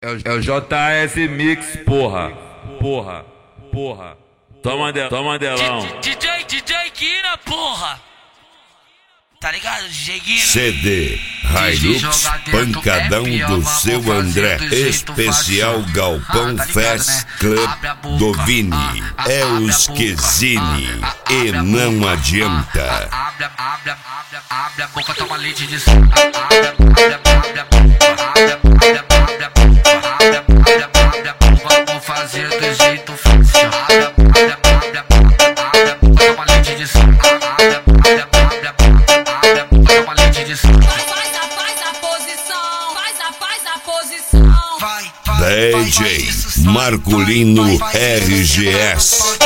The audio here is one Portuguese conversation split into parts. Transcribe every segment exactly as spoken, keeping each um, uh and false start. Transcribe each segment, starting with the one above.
É o, é o J S Mix, porra. Porra. Porra. Toma, de, toma delão. D J, D J Guina, porra. Tá ligado, D J Guina? C D Hilux Pancadão do seu André. Especial Galpão Fest Club do Vini. É o Esquezine e não adianta. Abre, abre, abre, abre a boca, toma leite de suco. Abre, abre, abre a boca. Abre, abre, abre a boca. Abre, abre, abre a boca. Vou fazer do jeito fácil. Abre, abre, abre a boca. Abre a boca, toma leite de suco. Abre, abre, abre a boca. Abre a boca, toma leite de suco. Faz a, faz a posição. Faz a, faz a posição. Vai, vai, D J Marculino R G S.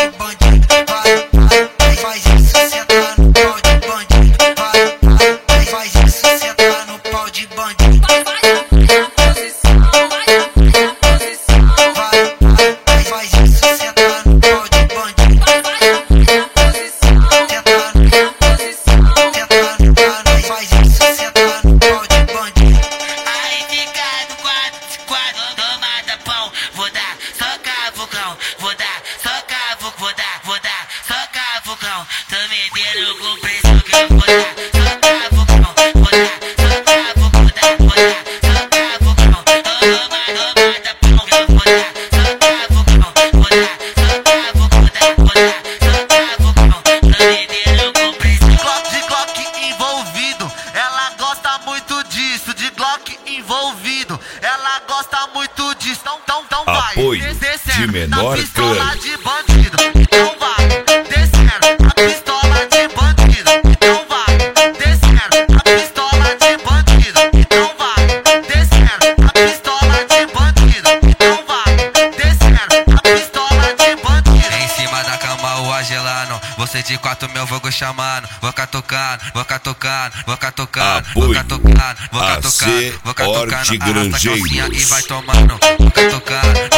Faz isso, cê tá no pau de bandido. Vai, vai, faz isso, cê tá no pau de bandido. Faz a, faz a posição. Faz a, faz a posição. Vai, vai, faz isso, cê tá no pau de bandido. Faz a, faz a posição. Cê tá no Posição. cê tá no cara, faz isso, cê tá no pau de bandido. Aí fica no quadro, quadro, tomada pão. Vou dar só cavucão, vou dar só cavucão, vou dar, vou dar só cavucão. Tô metendo com preço que eu vou dar só cavucão, vou dar só cavucão, vou dar, vou dar só cavucão. Toma, tomada pão que eu vou dar só cavucão, vou dar só cavucão, vou dar, vou dar só cavucão. Tô metendo com preço. Glock de Glock envolvido, ela gosta muito disso. De Glock envolvido, ela gosta muito disso. Então, então, então vai. Apoio Descendo de menor na pistola clã. de bandido. Então vai. Descendo a pistola de bandido. Então vai. Descendo a pistola de bandido. Então vai. Descendo a pistola de bandido. Então vai. Descendo a pistola de bandido. Em cima da cama o agelano. Você de quatro mil vou chamando. Vou catucando, vou catucando, vou catucando, vou Apoio catucando, vou A catucando, C vou catucando. Arrasta a calcinha Hortigranjeiros. e vai tomando. Vou catucando,